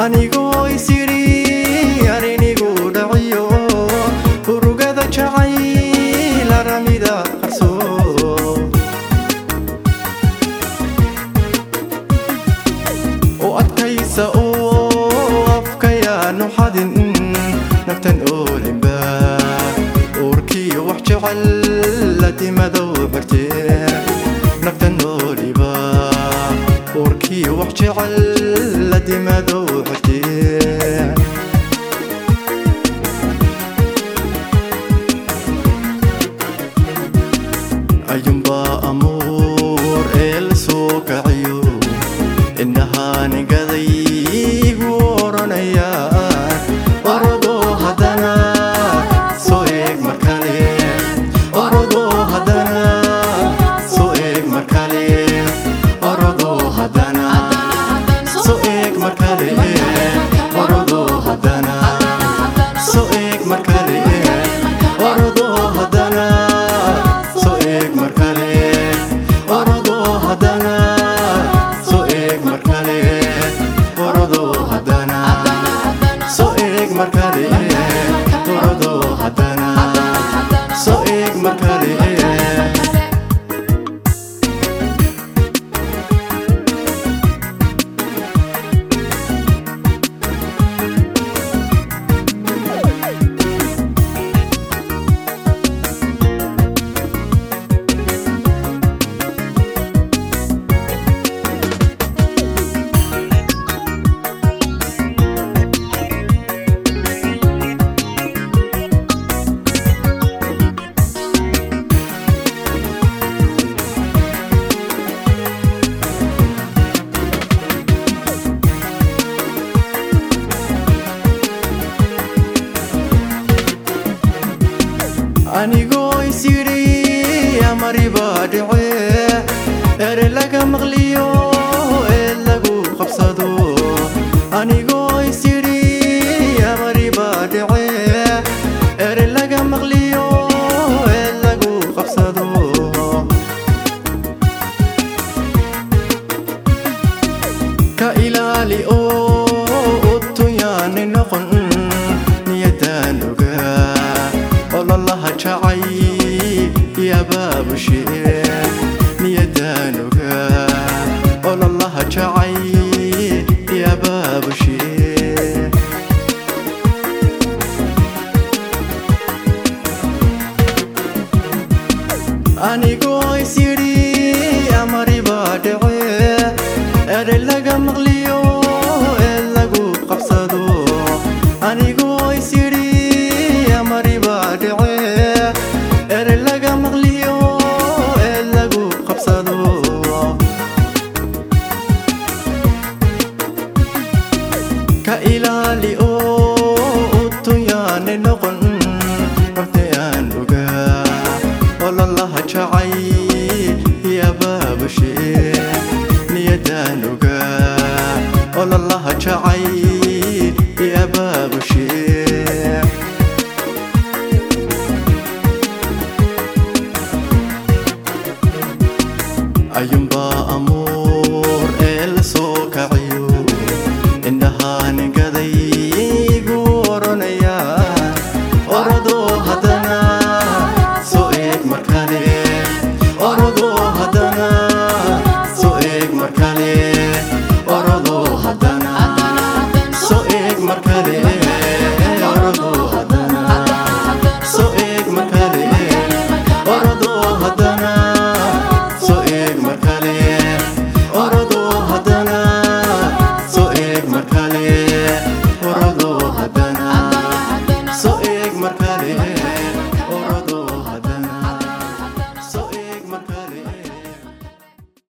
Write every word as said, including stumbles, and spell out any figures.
anigoo isiri arinigu dhaciyo urugada jacayl aramida qarso oo adkaysa oo afkayaanu xadin naftan oolimba urkiyo wax jecel ladimadow bartee naftan ooliba urkiyo wax jecel ladimadow bartee ayumba amor el soo kaciyo innahaan gadaygu oranaya orodo hadana soo eeg markale orodo hadana soo eeg markale orodo hadana soo eeg markale orodo hadana soo eeg markale orodo hadana soo eeg markale orodo hadana soo eeg markale orodo hadana soo eeg markale orodo hadana soo eeg markale anigoo isiri amariba dhicee ere laga maqliyo ee lagu qabsado anigoo isiri amariba dhicee ere laga maqliyo ee lagu qabsado ka ilaali oo utuyaani noqon niyadaan ogaa الله جعي يا باب الشيء نيدانك الله جعي يا باب الشيء anigoo isiri amari baadhicee ere laga maqliyo ee lagu qabsado anigoo isiri amari baadhicee ere laga maqliyo ee lagu qabsado ka ilaali oo utuyaani noqon waqtiyaan ogaa olallaha jacay ya baaba shee niyadaan ogaa olallaha jacay ya baaba shee ayumba amor el soo kaciyo innahaan gadaygu oranaya orodo hadana soo eeg markale orodo hadana soo eeg markale orodo hadana soo eeg markale orodo hadana soo eeg markale orodo hadana soo eeg markale orodo hadana soo eeg markale